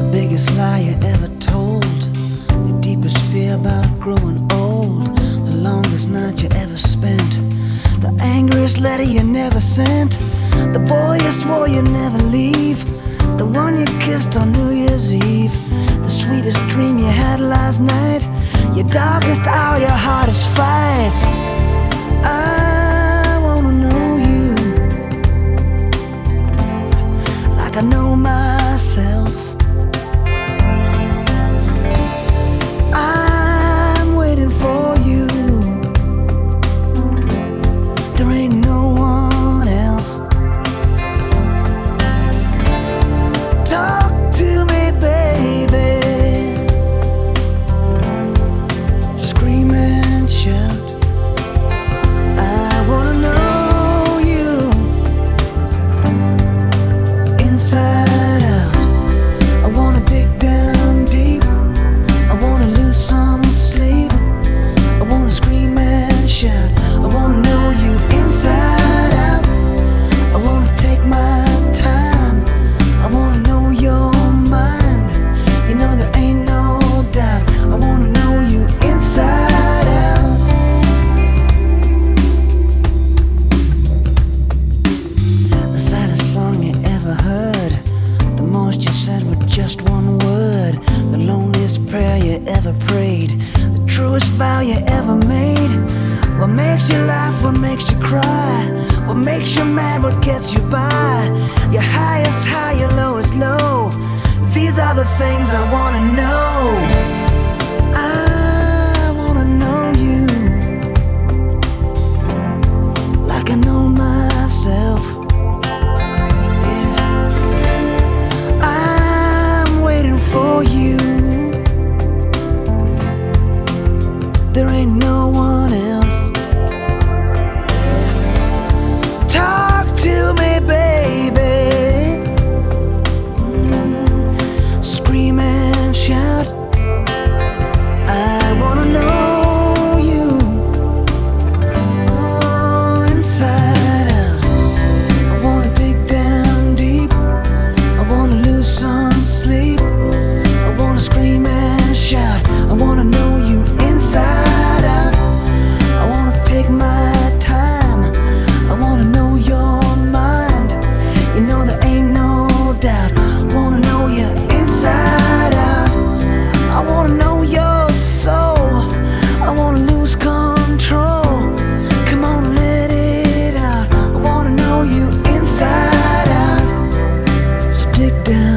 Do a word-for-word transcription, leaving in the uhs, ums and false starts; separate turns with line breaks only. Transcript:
biggest lie you ever told, your deepest fear about growing old, the longest night you ever spent, the angriest letter you never sent, the boy you swore you'd never leave, the one you kissed on New Year's Eve, the sweetest dream you had last night, your darkest hour, your hardest fight. I wanna know you like I know myself. I'm waiting for you. There ain't no one else. Talk to me, baby. Scream and shout. I wanna know you inside out. I wanna dig down deep. I wanna lose some sleep. I wanna scream and shout. I wanna know you inside out. I wanna take my time. I wanna know your mind. You know there ain't no doubt. I wanna know you inside out. The saddest song you ever heard, the most you said with just one word, the loneliest prayer you ever prayed, the truest vow you ever made. What makes you laugh, what makes you cry, what makes you mad, what gets you by, your highest high, your lowest low. These are the things I wanna know. I wanna know you like I know myself. Yeah. I'm waiting for you. There ain't no one else. Talk to me, baby. Mm, Scream and shout. I wanna know you oh, inside out. I wanna dig down deep. I wanna lose some sleep. I wanna scream and shout. I wanna know you inside out. I wanna take my time. I wanna know your mind. You know there ain't no doubt. Wanna know you inside out. I wanna know your soul. I wanna lose control. Come on, let it out. I wanna know you inside out. So dig down.